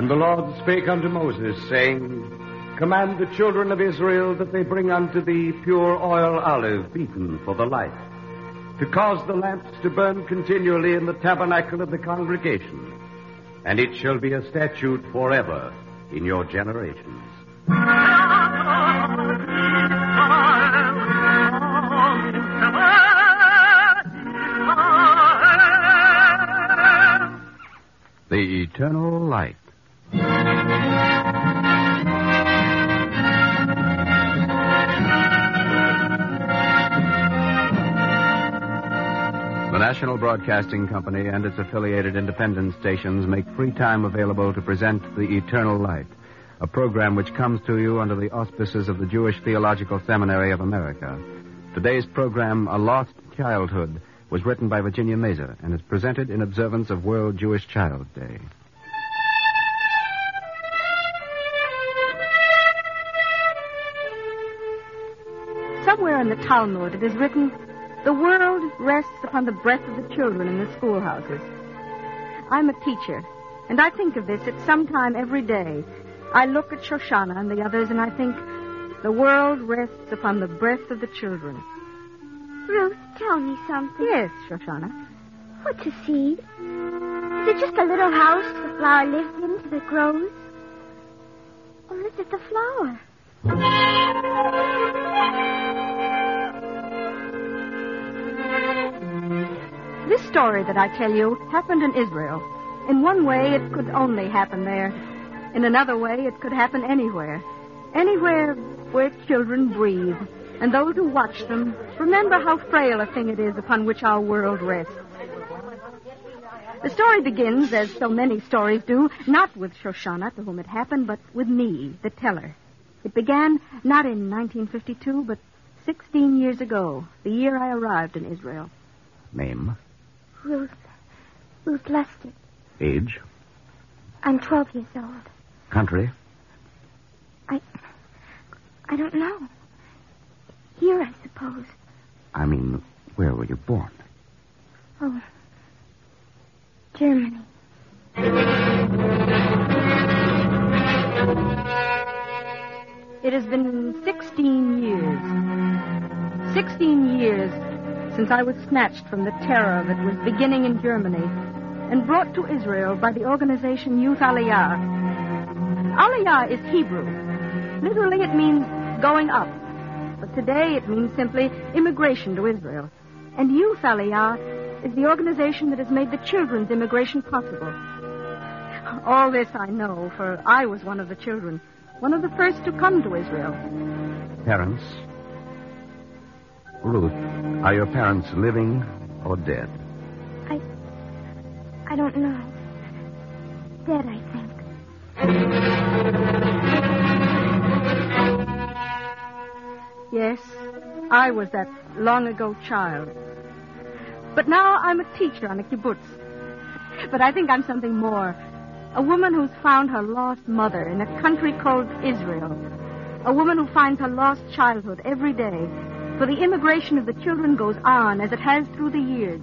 the Lord spake unto Moses, saying, Command the children of Israel that they bring unto thee pure oil olive beaten for the light, to cause the lamps to burn continually in the tabernacle of the congregation. And it shall be a statute forever in your generations. The Eternal Light. The National Broadcasting Company and its affiliated independent stations make free time available to present The Eternal Light, a program which comes to you under the auspices of the Jewish Theological Seminary of America. Today's program, A Lost Childhood, was written by Virginia Mazer and is presented in observance of World Jewish Child Day. Somewhere in the Talmud it is written, the world rests upon the breath of the children in the schoolhouses. I'm a teacher, and I think of this at some time every day. I look at Shoshana and the others, and I think, the world rests upon the breath of the children. Ruth, tell me something. Yes, Shoshana. What's a seed? Is it just a little house the flower lives in till it grows? Or is it the flower? This story that I tell you happened in Israel. In one way, it could only happen there. In another way, it could happen anywhere. Anywhere where children breathe. And those who watch them remember how frail a thing it is upon which our world rests. The story begins, as so many stories do, not with Shoshana, to whom it happened, but with me, the teller. It began not in 1952, but 16 years ago, the year I arrived in Israel. Name? Ruth Lester. Age? I'm 12 years old. Country? I don't know. Here, I suppose. I mean, where were you born? Oh, Germany. It has been 16 years. 16 years since I was snatched from the terror that was beginning in Germany and brought to Israel by the organization Youth Aliyah. Aliyah is Hebrew. Literally, it means going up. But today it means simply immigration to Israel. And Youth Aliyah is the organization that has made the children's immigration possible. All this I know, for I was one of the children, one of the first to come to Israel. Parents? Ruth, are your parents living or dead? I don't know. Dead, I think. Yes, I was that long-ago child. But now I'm a teacher on a kibbutz. But I think I'm something more. A woman who's found her lost mother in a country called Israel. A woman who finds her lost childhood every day. For the immigration of the children goes on as it has through the years.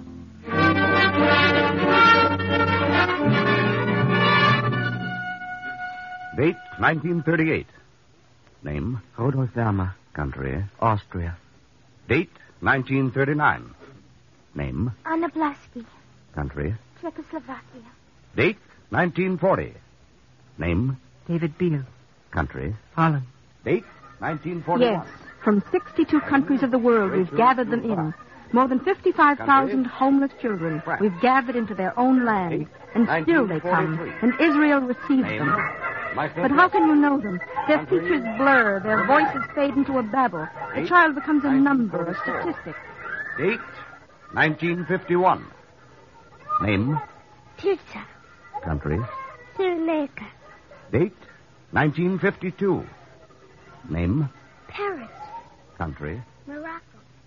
Date, 1938. Name? Rudolf Werner. Country? Austria. Date, 1939. Name? Anna Blasky. Country? Czechoslovakia. Date, 1940. Name? David Beale. Country? Holland. Date, 1941. Yes, from 62 countries of the world we've gathered them in. More than 55,000 homeless children we've gathered into their own land. And still they come, and Israel receives them. But how can you know them? Their features blur, their voices fade into a babble. The child becomes a number, a statistic. Date, 1951. Name? Tirza. Country? Sri Lanka. Date, 1952. Name? Paris. Country? Morocco.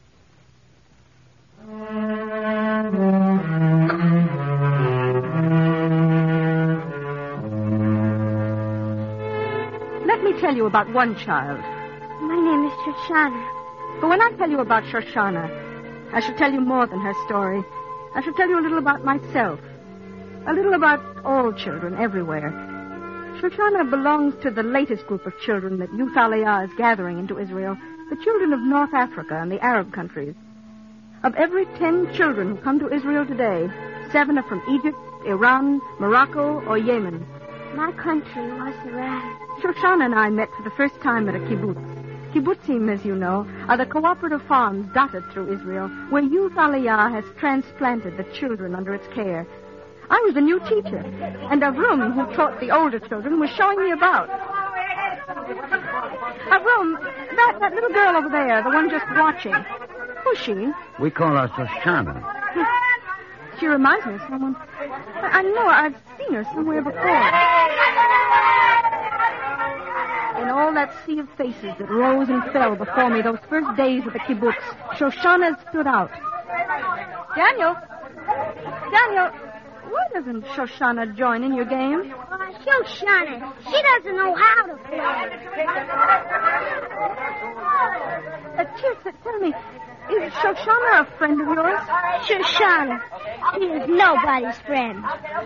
Let me tell you about one child. My name is Shoshana. But when I tell you about Shoshana, I should tell you more than her story. I should tell you a little about myself. A little about all children everywhere. Shoshana belongs to the latest group of children that Youth Aliyah is gathering into Israel, the children of North Africa and the Arab countries. Of every 10 children who come to Israel today, 7 are from Egypt, Iran, Morocco, or Yemen. My country was Iran. Shoshana and I met for the first time at a kibbutz. Kibbutzim, as you know, are the cooperative farms dotted through Israel where Youth Aliyah has transplanted the children under its care. I was a new teacher, and Avrum, who taught the older children, was showing me about. Avrum, that little girl over there, the one just watching, who's she? We call her Shoshana. She reminds me of someone. I know I've seen her somewhere before. In all that sea of faces that rose and fell before me those first days of the kibbutz, Shoshana stood out. Daniel, why doesn't Shoshana join in your game? Shoshana, she doesn't know how to play. Tirsa, tell me, is Shoshana a friend of yours? Shoshana, she is nobody's friend.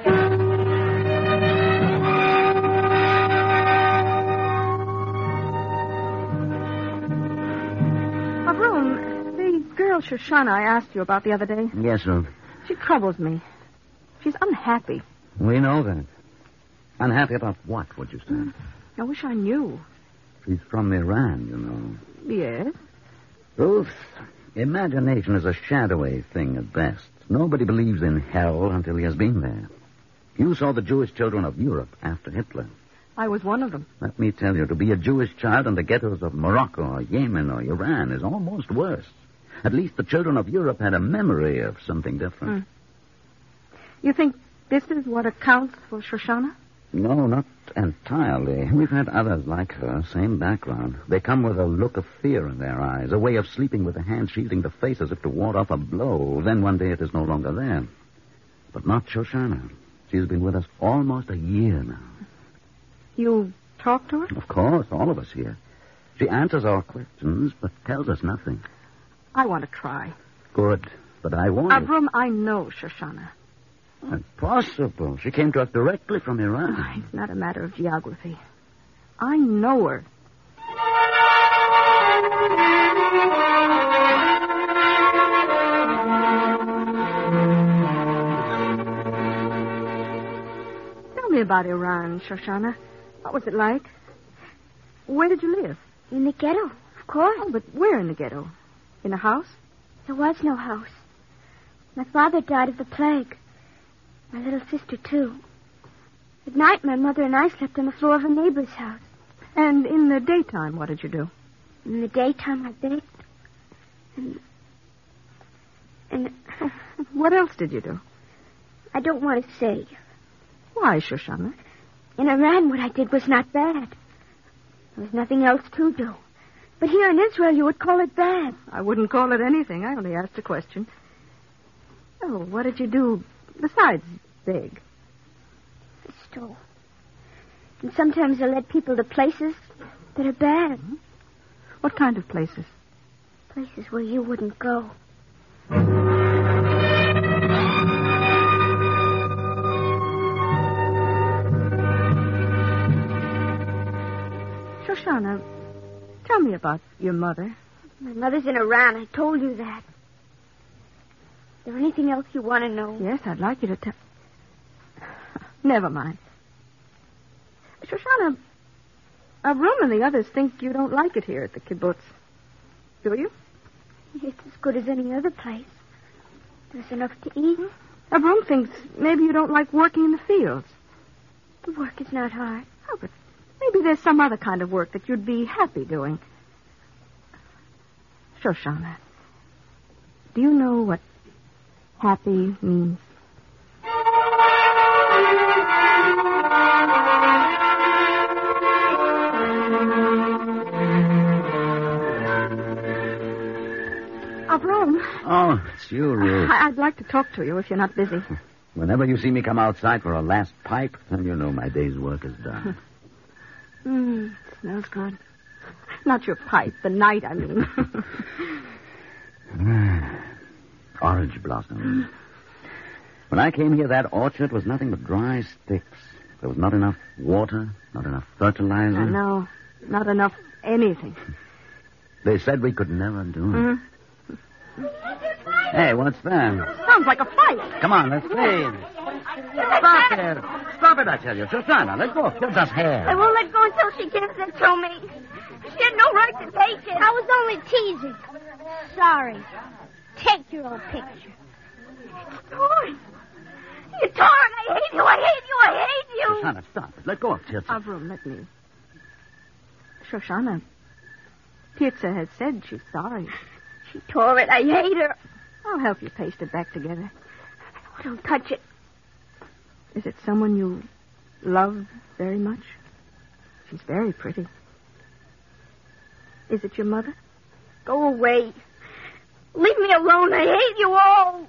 Avrum, the girl Shoshana I asked you about the other day. Yes, Ruth. She troubles me. She's unhappy. We know that. Unhappy about what, would you say? I wish I knew. She's from Iran, you know. Yes? Ruth, imagination is a shadowy thing at best. Nobody believes in hell until he has been there. You saw the Jewish children of Europe after Hitler. I was one of them. Let me tell you, to be a Jewish child in the ghettos of Morocco or Yemen or Iran is almost worse. At least the children of Europe had a memory of something different. You think this is what accounts for Shoshana? No, not entirely. We've had others like her, same background. They come with a look of fear in their eyes, a way of sleeping with a hand shielding the face as if to ward off a blow. Then one day it is no longer there. But not Shoshana. She's been with us almost a year now. You talk to her? Of course, all of us here. She answers our questions, but tells us nothing. I want to try. Good, but I won't. Avrum, I know Shoshana. Impossible. She came to us directly from Iran. It's not a matter of geography. I know her. Tell me about Iran, Shoshana. What was it like? Where did you live? In the ghetto, of course. Oh, but where in the ghetto? In a house? There was no house. My father died of the plague. My little sister, too. At night, my mother and I slept on the floor of a neighbor's house. And in the daytime, what did you do? In the daytime, I baked. And What else did you do? I don't want to say. Why, Shoshana? In Iran, what I did was not bad. There was nothing else to do. But here in Israel, you would call it bad. I wouldn't call it anything. I only asked a question. Oh, what did you do besides beg? I stole. And sometimes I led people to places that are bad. What kind of places? Places where you wouldn't go. Shoshana, tell me about your mother. My mother's in Iran. I told you that. Is there anything else you want to know? Yes, I'd like you to tell. Never mind. Shoshana, Avrum and the others think you don't like it here at the kibbutz. Do you? It's as good as any other place. There's enough to eat. Avrum thinks maybe you don't like working in the fields. The work is not hard. Oh, but maybe there's some other kind of work that you'd be happy doing. Shoshana, do you know what happy means? Avrum. Oh, it's you, Ruth. I'd like to talk to you if you're not busy. Whenever you see me come outside for a last pipe, then you know my day's work is done. Smells good. Not your pipe, the night, I mean. Orange blossoms. When I came here, that orchard was nothing but dry sticks. There was not enough water, not enough fertilizer. No, not enough anything. They said we could never do it. Mm-hmm. Hey, what's that? Sounds like a fight. Come on, let's see. Stop it. Stop it, I tell you. Shoshana, let go. Gives us hair. I won't let go until she gives it to me. She had no right to take it. I was only teasing. Sorry. Take your old picture. It's torn. You tore it. I hate you. I hate you. I hate you. Shoshana, stop it. Let go of Tirza. Avram, let me. Shoshana, Tirza has said she's sorry. She tore it. I hate her. I'll help you paste it back together. Don't touch it. Is it someone you love very much? She's very pretty. Is it your mother? Go away. Leave me alone. I hate you all.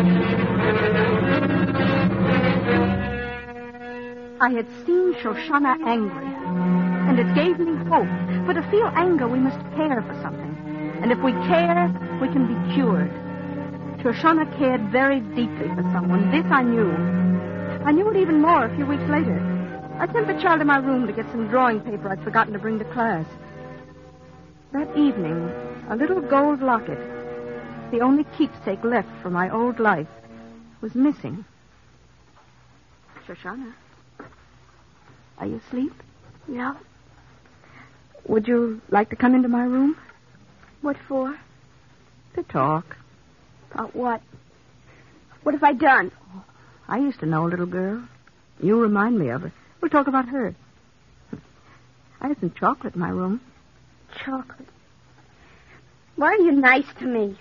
I had seen Shoshana angry, and it gave me hope. For to feel anger, we must care for something. And if we care, we can be cured. Shoshana cared very deeply for someone. This I knew. I knew it even more a few weeks later. I sent the child to my room to get some drawing paper I'd forgotten to bring to class. That evening, a little gold locket, the only keepsake left from my old life, was missing. Shoshana, are you asleep? No. Would you like to come into my room? What for? To talk. About what? What have I done? I used to know a little girl. You remind me of her. We'll talk about her. I had some chocolate in my room. Chocolate. Why are you nice to me?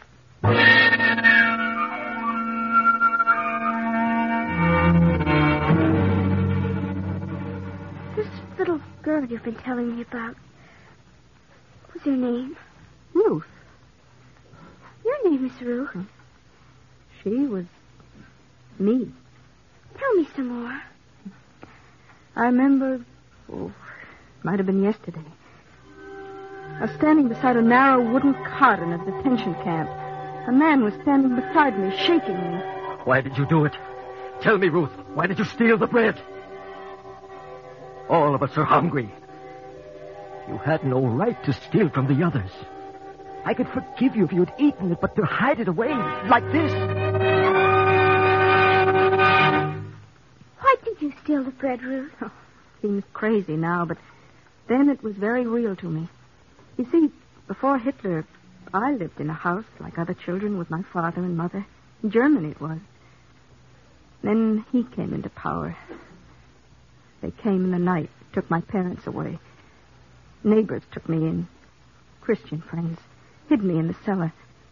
This little girl you've been telling me about, what's her name? Ruth. Your name is Ruth. She was me. Tell me some more. I remember, it might have been yesterday. I was standing beside a narrow wooden cot in a detention camp. A man was standing beside me, shaking me. Why did you do it? Tell me, Ruth. Why did you steal the bread? All of us are hungry. You had no right to steal from the others. I could forgive you if you'd eaten it, but to hide it away like this. Why did you steal the bread, Ruth? Oh, seems crazy now, but then it was very real to me. You see, before Hitler, I lived in a house like other children with my father and mother. In Germany it was. Then he came into power. They came in the night, took my parents away. Neighbors took me in. Christian friends. Hid me in the cellar.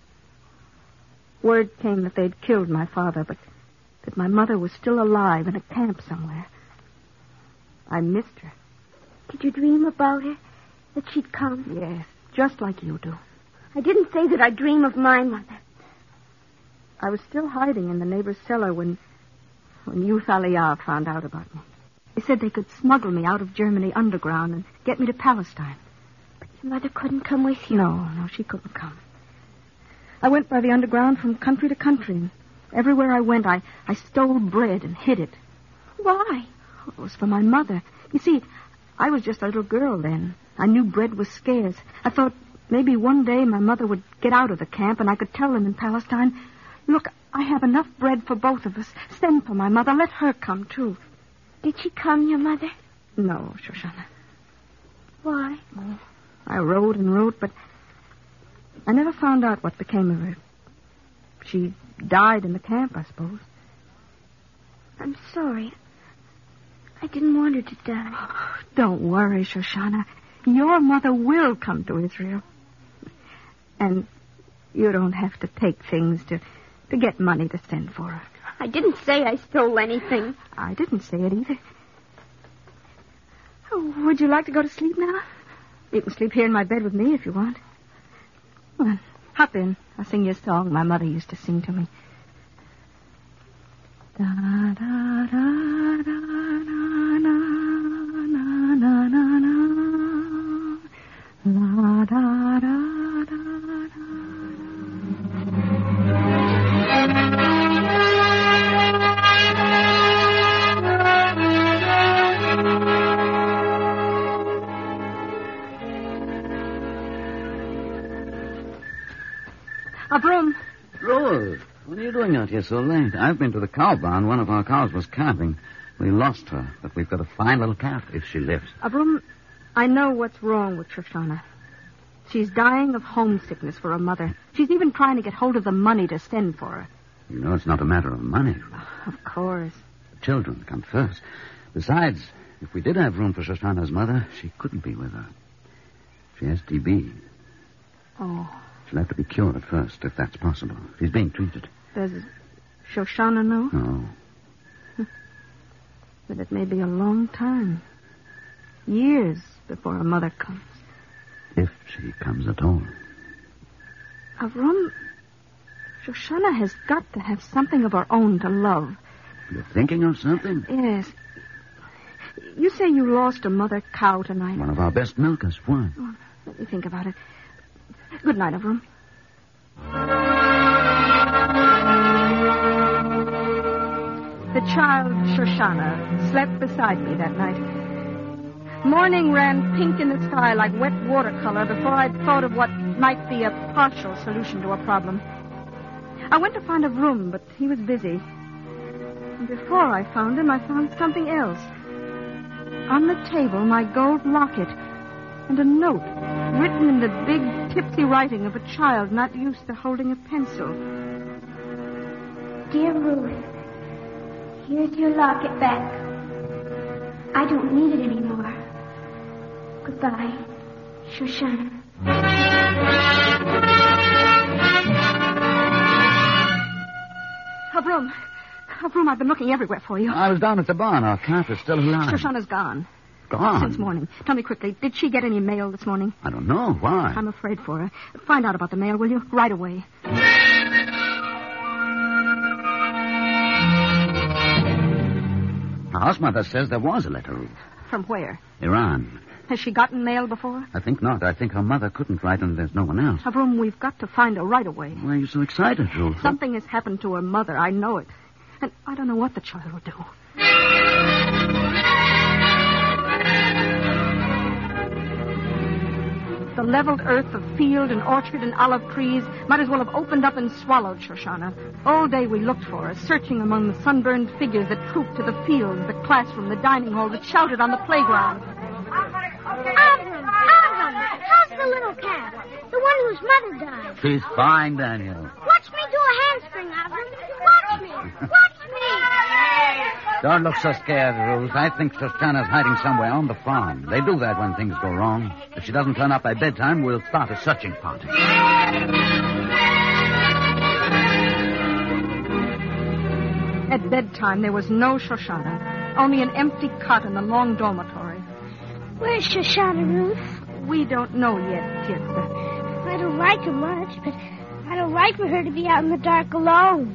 Word came that they'd killed my father, but that my mother was still alive in a camp somewhere. I missed her. Did you dream about her? That she'd come? Yes, just like you do. I didn't say that I dream of my mother. I was still hiding in the neighbor's cellar when Youth Aliyah found out about me. They said they could smuggle me out of Germany underground and get me to Palestine. But your mother couldn't come with you? No, she couldn't come. I went by the underground from country to country, and everywhere I went, I stole bread and hid it. Why? It was for my mother. You see, I was just a little girl then. I knew bread was scarce. I thought maybe one day my mother would get out of the camp and I could tell them in Palestine, look, I have enough bread for both of us. Send for my mother. Let her come, too. Did she come, your mother? No, Shoshana. Why? Oh, I wrote and wrote, but I never found out what became of her. She died in the camp, I suppose. I'm sorry. I didn't want her to die. Oh, don't worry, Shoshana. Your mother will come to Israel. And you don't have to take things to get money to send for her. I didn't say I stole anything. I didn't say it either. Oh, would you like to go to sleep now? You can sleep here in my bed with me if you want. Well, hop in. I'll sing you a song my mother used to sing to me. Da da da da na na na na na na la da da da da. Avrum. Rose, what are you doing out here so late? I've been to the cow barn. One of our cows was calving. We lost her, but we've got a fine little calf if she lives. Avrum, I know what's wrong with Shoshana. She's dying of homesickness for her mother. She's even trying to get hold of the money to send for her. You know, it's not a matter of money. Of course. The children come first. Besides, if we did have room for Shoshana's mother, she couldn't be with her. She has TB. Oh. She'll have to be cured at first, if that's possible. She's being treated. Does Shoshana know? No. But it may be a long time. Years before her mother comes. If she comes at all. Avrum, Shoshana has got to have something of her own to love. You're thinking of something? Yes. You say you lost a mother cow tonight. One of our best milkers. Why? Oh, let me think about it. Good night, Avrum. The child, Shoshana, slept beside me that night. Morning ran pink in the sky like wet watercolor before I'd thought of what might be a partial solution to a problem. I went to find Avrum, but he was busy. And before I found him, I found something else. On the table, my gold locket and a note written in the big, tipsy writing of a child not used to holding a pencil. Dear Ruth, here's your locket back. I don't need it anymore. Goodbye, Shoshana. Avrum, I've been looking everywhere for you. I was down at the barn. Our calf is still alive. Shoshana's gone. Gone? Since morning. Tell me quickly, did she get any mail this morning? I don't know. Why? I'm afraid for her. Find out about the mail, will you? Right away. Our house mother says there was a letter, Ruth. From where? Iran. Has she gotten mail before? I think not. I think her mother couldn't write and there's no one else. Avrum, we've got to find her right away. Why are you so excited, Ruth? Something has happened to her mother. I know it. And I don't know what the child will do. The leveled earth of field and orchard and olive trees might as well have opened up and swallowed Shoshana. All day we looked for her, searching among the sunburned figures that trooped to the field, the classroom, the dining hall, that shouted on the playground. Avrum, how's the little cat? The one whose mother died. She's fine, Daniel. Watch me do a handspring, Avrum. Watch me. Don't look so scared, Ruth. I think Shoshana's hiding somewhere on the farm. They do that when things go wrong. If she doesn't turn up by bedtime, we'll start a searching party. At bedtime, there was no Shoshana. Only an empty cot in the long dormitory. Where's Shoshana, Ruth? We don't know yet, Tirza. I don't like her much, but I don't like for her to be out in the dark alone.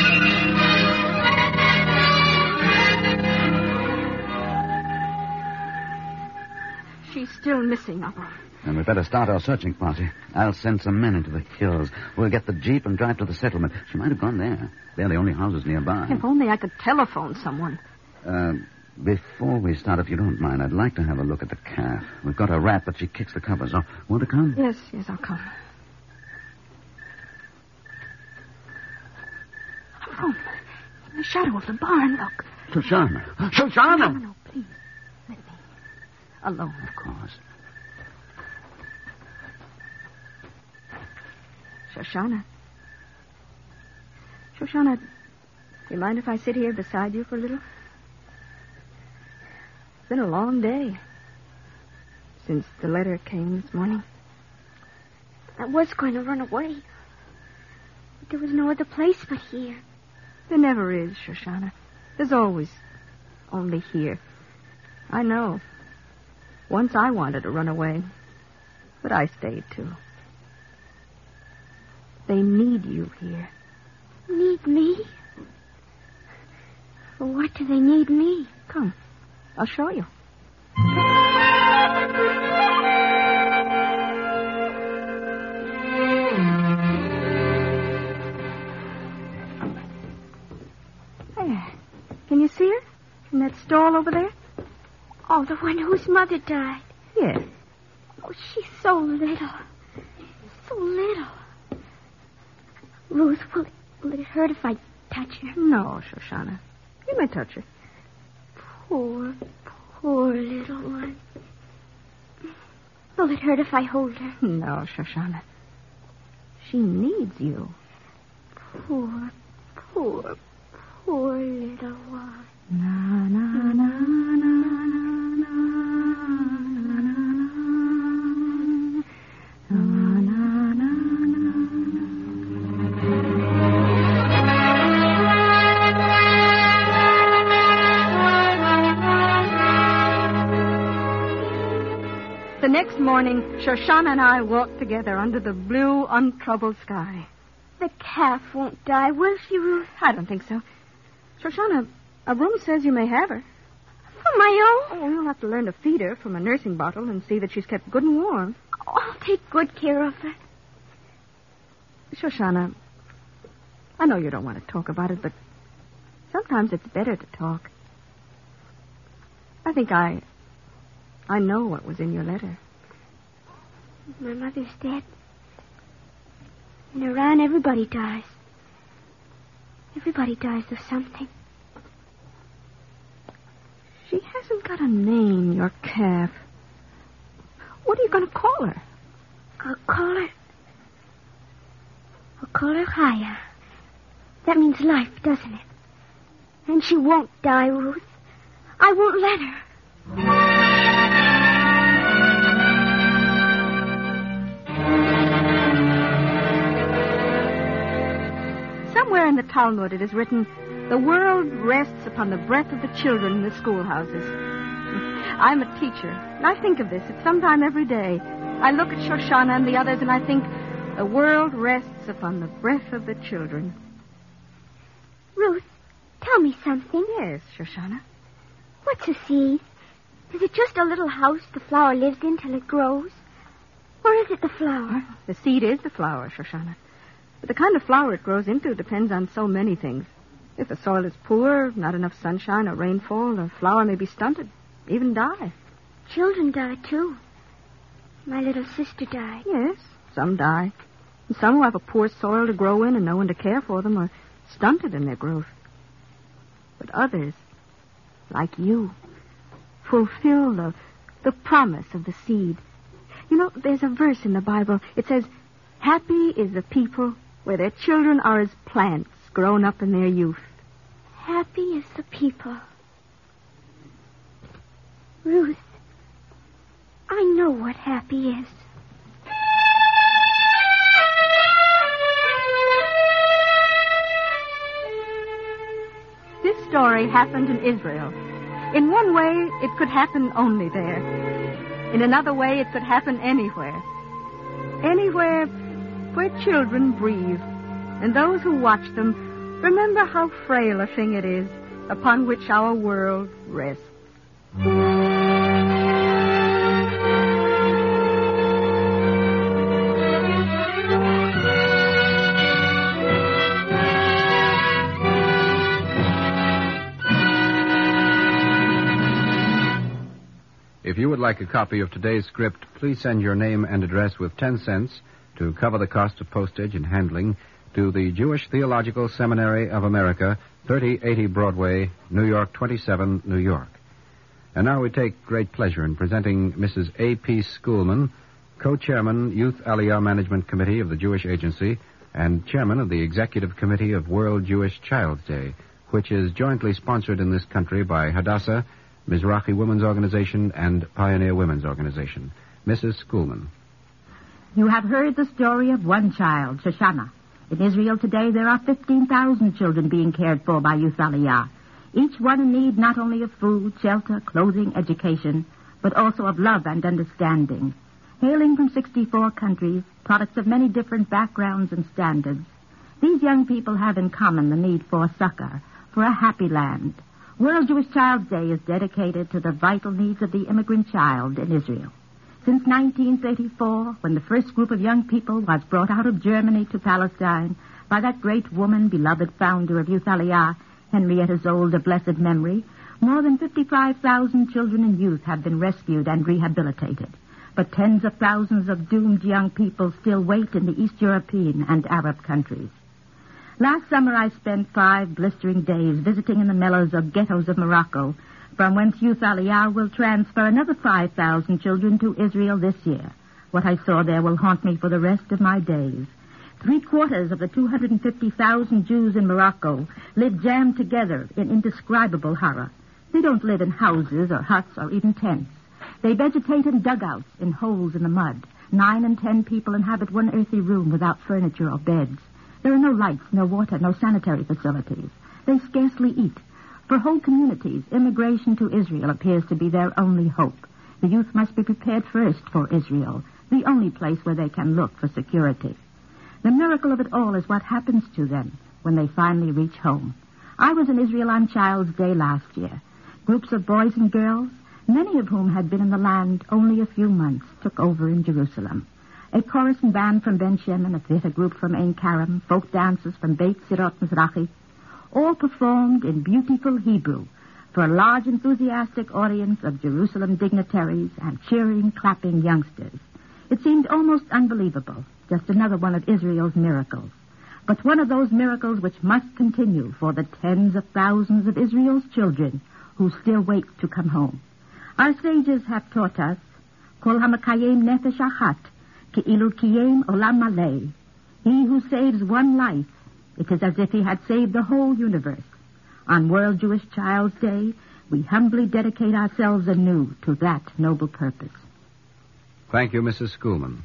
She's still missing, Avrum. Then we better start our searching party. I'll send some men into the hills. We'll get the jeep and drive to the settlement. She might have gone there. They're the only houses nearby. If only I could telephone someone. Before we start, if you don't mind, I'd like to have a look at the calf. We've got her wrapped, but she kicks the covers off. Want to come? Yes, I'll come. Avrum, in the shadow of the barn, look. Shoshana! Shoshana! No, please. Let me. Alone. Of course. Shoshana. Shoshana, do you mind if I sit here beside you for a little? It's been a long day since the letter came this morning. I was going to run away. But there was no other place but here. There never is, Shoshana. There's always only here. I know. Once I wanted to run away, but I stayed too. They need you here. Need me? For what do they need me? Come, I'll show you. There. Can you see her? In that stall over there? Oh, the one whose mother died. Yes. Oh, she's so little. So little. Ruth, will it hurt if I touch her? No, Shoshana. You may touch her. Poor little one. Will it hurt if I hold her? No, Shoshana. She needs you. Poor little one. Na, na, na, na, na, na, na, na, na, The next morning, Shoshana and I walked together under the blue, untroubled sky. The calf won't die, will she, Ruth? I don't think so. Shoshana, a room says you may have her. For my own? Oh, you'll have to learn to feed her from a nursing bottle and see that she's kept good and warm. Oh, I'll take good care of her. Shoshana, I know you don't want to talk about it, but sometimes it's better to talk. I think I know what was in your letter. My mother's dead. In Iran, everybody dies. Everybody dies of something. She hasn't got a name, your calf. What are you going to call her? I'll call her Chaya. That means life, doesn't it? And she won't die, Ruth. I won't let her. Somewhere in the Talmud it is written, the world rests upon the breath of the children in the schoolhouses. I'm a teacher, and I think of this at some time every day. I look at Shoshana and the others, and I think, the world rests upon the breath of the children. Ruth, tell me something. Yes, Shoshana. What's a seed? Is it just a little house the flower lives in till it grows? Or is it the flower? The seed is the flower, Shoshana. But the kind of flower it grows into depends on so many things. If the soil is poor, not enough sunshine or rainfall, the flower may be stunted, even die. Children die, too. My little sister died. Yes, some die. And some who have a poor soil to grow in and no one to care for them are stunted in their growth. But others, like you, fulfill the promise of the seed. You know, there's a verse in the Bible. It says, happy is the people where their children are as plants grown up in their youth. Happy is the people. Ruth, I know what happy is. This story happened in Israel. In one way, it could happen only there. In another way, it could happen anywhere. Anywhere where children breathe, and those who watch them remember how frail a thing it is upon which our world rests. If you would like a copy of today's script, please send your name and address with 10 cents to cover the cost of postage and handling to the Jewish Theological Seminary of America, 3080 Broadway, New York 27, New York. And now we take great pleasure in presenting Mrs. A.P. Schoolman, co-chairman, Youth Aliyah Management Committee of the Jewish Agency, and chairman of the Executive Committee of World Jewish Child's Day, which is jointly sponsored in this country by Hadassah, Mizrahi Women's Organization, and Pioneer Women's Organization. Mrs. Schoolman. You have heard the story of one child, Shoshana. In Israel today, there are 15,000 children being cared for by Youth Aliyah. Each one in need not only of food, shelter, clothing, education, but also of love and understanding. Hailing from 64 countries, products of many different backgrounds and standards, these young people have in common the need for succor, for a happy land. World Jewish Child's Day is dedicated to the vital needs of the immigrant child in Israel. Since 1934, when the first group of young people was brought out of Germany to Palestine by that great woman, beloved founder of Youth Aliyah, Henrietta Zoll, of blessed memory, more than 55,000 children and youth have been rescued and rehabilitated. But tens of thousands of doomed young people still wait in the East European and Arab countries. Last summer I spent 5 blistering days visiting in the mellows or ghettos of Morocco, from whence Youth Aliyah will transfer another 5,000 children to Israel this year. What I saw there will haunt me for the rest of my days. 3/4 of the 250,000 Jews in Morocco live jammed together in indescribable horror. They don't live in houses or huts or even tents. They vegetate in dugouts, in holes in the mud. 9 and 10 people inhabit one earthy room without furniture or beds. There are no lights, no water, no sanitary facilities. They scarcely eat. For whole communities, immigration to Israel appears to be their only hope. The youth must be prepared first for Israel, the only place where they can look for security. The miracle of it all is what happens to them when they finally reach home. I was in Israel on Child's Day last year. Groups of boys and girls, many of whom had been in the land only a few months, took over in Jerusalem. A chorus and band from Ben Shemen, a theater group from Ein Karam, folk dancers from Beit Sirot Mizrachi, all performed in beautiful Hebrew for a large, enthusiastic audience of Jerusalem dignitaries and cheering, clapping youngsters. It seemed almost unbelievable, just another one of Israel's miracles. But one of those miracles which must continue for the tens of thousands of Israel's children who still wait to come home. Our sages have taught us, Kol hamakayem nefesh achat, ke'ilu kiyem olam malei. He who saves one life, it is as if he had saved the whole universe. On World Jewish Child's Day, we humbly dedicate ourselves anew to that noble purpose. Thank you, Mrs. Schoolman.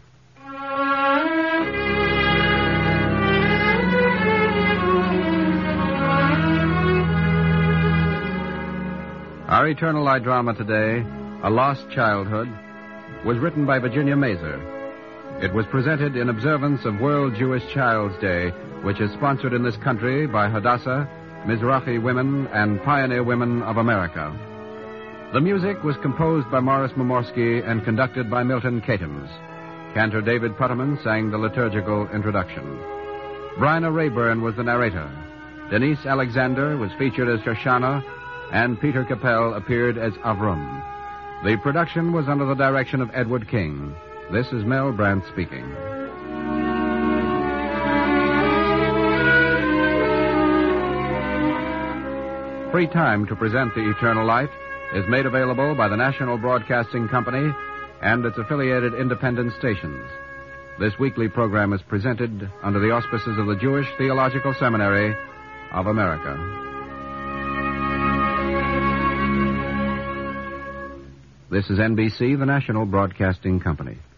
Our Eternal Light drama today, A Lost Childhood, was written by Virginia Mazer. It was presented in observance of World Jewish Child's Day, which is sponsored in this country by Hadassah, Mizrahi Women, and Pioneer Women of America. The music was composed by Morris Momorsky and conducted by Milton Katims. Cantor David Putterman sang the liturgical introduction. Bryna Rayburn was the narrator. Denise Alexander was featured as Shoshana, and Peter Capell appeared as Avram. The production was under the direction of Edward King. This is Mel Brandt speaking. Free time to present The Eternal Light is made available by the National Broadcasting Company and its affiliated independent stations. This weekly program is presented under the auspices of the Jewish Theological Seminary of America. This is NBC, the National Broadcasting Company.